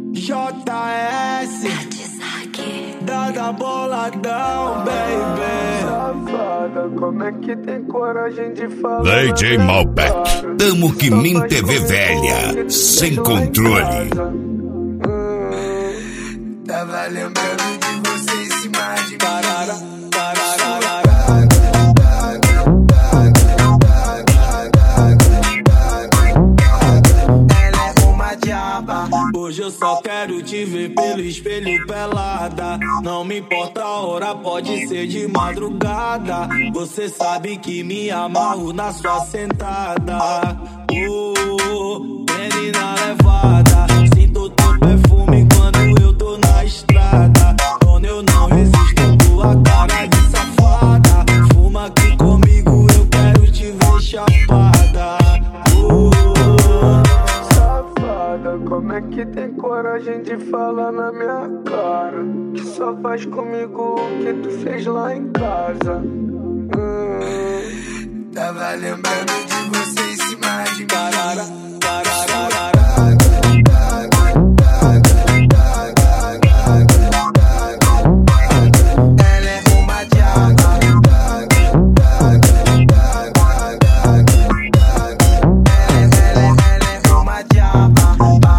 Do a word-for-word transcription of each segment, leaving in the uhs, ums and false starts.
J S Dada boladão, baby. Safada, como é que tem coragem de falar? D J Malbec, tamo que nem T V velha, sem controle. Hum, tava lembrando de você em cima de Parara, parara. Ela é uma diaba. Hoje eu só quero te ver pelo espelho pelada. Não me importa a hora, pode ser de madrugada. Você sabe que me amarro na sua sentada. Oh, menina levada, sinto teu perfume quando eu tô na estrada. Quando eu não resisto, tua cara de safada. Fuma aqui comigo, eu quero te ver chapada. Oh, Como é que tem coragem de falar na minha cara? Que só faz comigo o que tu fez lá em casa. Hum, tava lembrando de você em cima de parara, parara. Ela é uma diaba. Ela é uma diaba.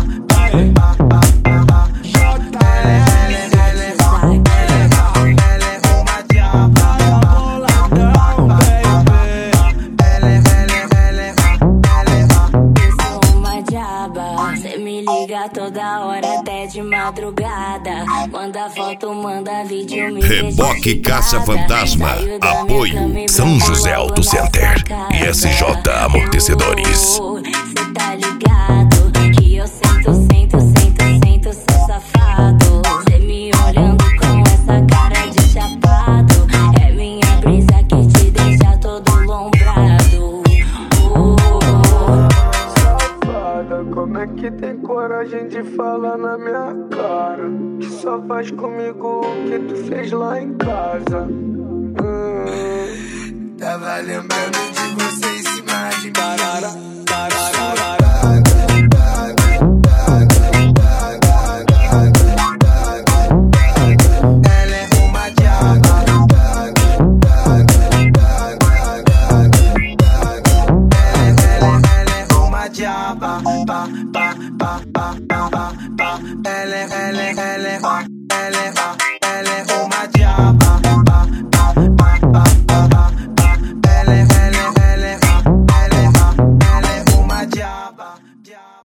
Cê me liga toda hora, até de madrugada. Manda foto, manda vídeo, me Reboque Caça Fantasma. Apoio São José Auto Center e S J Amortecedores. Cê tá ligado que eu sento, sento, sento, sento, seu safado. Cê me olhando com essa cara de chapado. É minha brisa que te deixa todo lombrado. Como é que tem coragem de falar na minha cara? Que só faz comigo o que tu fez lá em casa. Hum, tava lembrando de você em cima de Parara, parara. Ela é uma diaba. Ela é uma diaba. Pa, pa, pa, pa, pa, pa. Ela é, ela é, ela é, ela é, ela é.